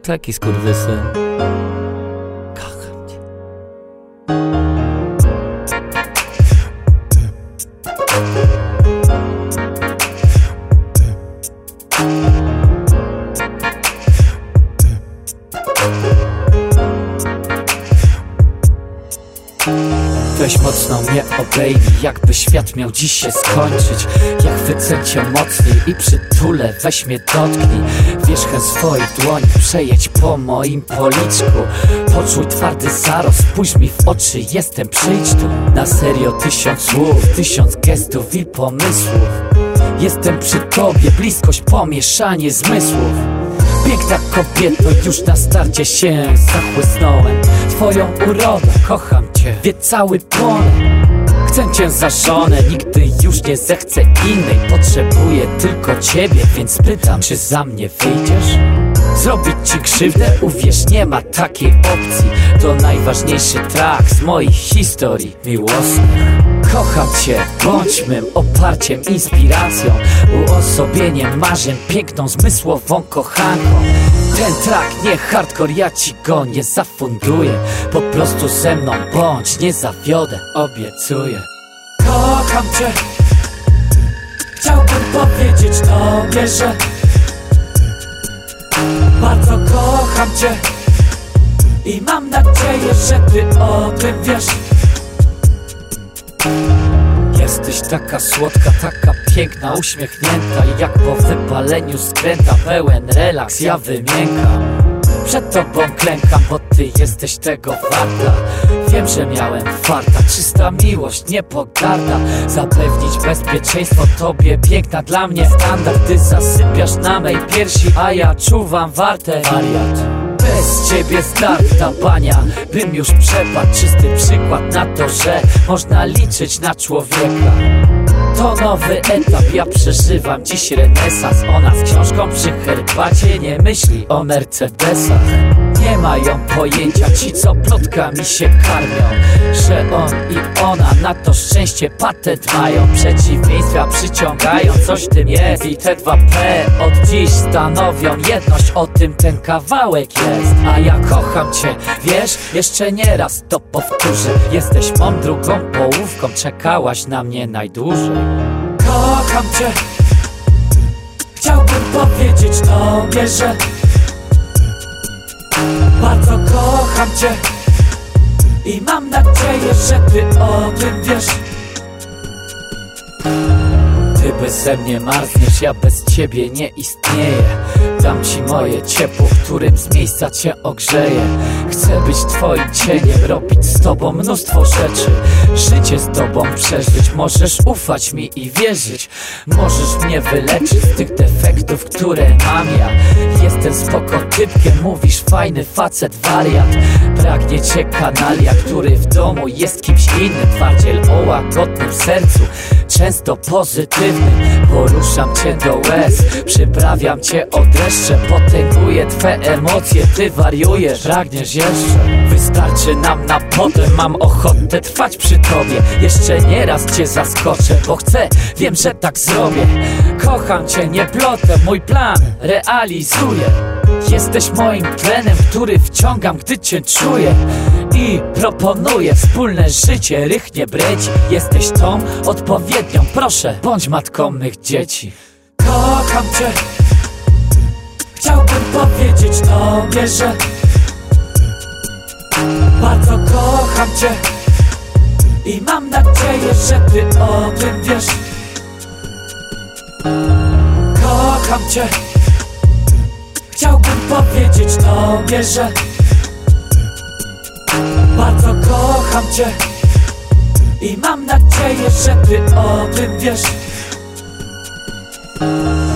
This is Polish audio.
Taki skurwysyn. Kocham cię. Weź mocno mnie obejmij, jakby świat miał dziś się skończyć. Ja chwycę cię mocniej i przytulę, weź mnie dotknij. Wierzchem swoich dłoni przejedź po moim policzku. Poczuj twardy zarost, spójrz mi w oczy, jestem, przyjdź tu. Na serio 1000 słów, 1000 gestów i pomysłów. Jestem przy tobie, bliskość, pomieszanie zmysłów. Piękna kobieto, już na starcie się zachłysnąłem twoją urodą, kocham cię, wie cały płonę. Chcę cię za żonę, nigdy już nie zechcę innej. Potrzebuję tylko ciebie, więc pytam, czy za mnie wyjdziesz? Zrobić ci krzywdę? Uwierz, nie ma takiej opcji. To najważniejszy track z moich historii miłosnych. Kocham cię, bądź mym oparciem, inspiracją, uosobieniem marzeń, piękną, zmysłową kochanką. Ten track nie hardcore, ja ci go nie zafunduję. Po prostu ze mną bądź, nie zawiodę, obiecuję. Kocham cię, chciałbym powiedzieć tobie, że bardzo kocham cię i mam nadzieję, że ty o tym wiesz. Jesteś taka słodka, taka piękna, uśmiechnięta i jak po wypaleniu skręta, pełen relaks, ja wymiękam. Przed tobą klękam, bo ty jesteś tego warta. Wiem, że miałem farta, czysta miłość, nie pogarda. Zapewnić bezpieczeństwo tobie, piękna dla mnie standard. Ty zasypiasz na mej piersi, a ja czuwam wartę. Wariat. Bez ciebie zdarta bania, bym już przepadł. Czysty przykład na to, że można liczyć na człowieka. To nowy etap, ja przeżywam dziś renesans. Ona z książką przy herbacie nie myśli o Mercedesach. Nie mają pojęcia ci, co plotkami się karmią, że on i ona na to szczęście patent mają. Przeciwieństwa przyciągają, coś w tym jest i te 2P od dziś stanowią jedność. O tym ten kawałek jest. A ja kocham cię, wiesz, jeszcze nie raz to powtórzę. Jesteś mą drugą połówką, czekałaś na mnie najdłużej. Kocham cię, chciałbym powiedzieć tobie, że bardzo kocham cię i mam nadzieję, że ty o tym wiesz. Ty beze mnie marzniesz, ja bez ciebie nie istnieję. Dam ci moje ciepło, którym z miejsca cię ogrzeję. Chcę być twoim cieniem, robić z tobą mnóstwo rzeczy. Życie z tobą przeżyć, możesz ufać mi i wierzyć. Możesz mnie wyleczyć z tych defektów, które mam ja. Jestem spoko typkiem, mówisz fajny facet, wariat. Pragnie cię kanalia, który w domu jest kimś innym. Twardziel o łagodnym sercu, często pozytywny. Poruszam cię do łez, przyprawiam cię o dreszcze. Potęguję twe emocje, ty wariujesz, pragniesz jeszcze. Wystarczy nam na potem, mam ochotę trwać przy tobie. Jeszcze nie raz cię zaskoczę, bo chcę, wiem, że tak zrobię. Kocham cię, nie plotę, mój plan realizuję. Jesteś moim tlenem, który wciągam, gdy cię czuję. I proponuję wspólne życie, rychnie breci. Jesteś tą odpowiednią, proszę, bądź matką mych dzieci. Kocham cię, chciałbym powiedzieć tobie, że bardzo kocham cię i mam nadzieję, że ty o tym wiesz. Kocham cię, chciałbym powiedzieć tobie, że bardzo kocham cię i mam nadzieję, że ty o tym wiesz.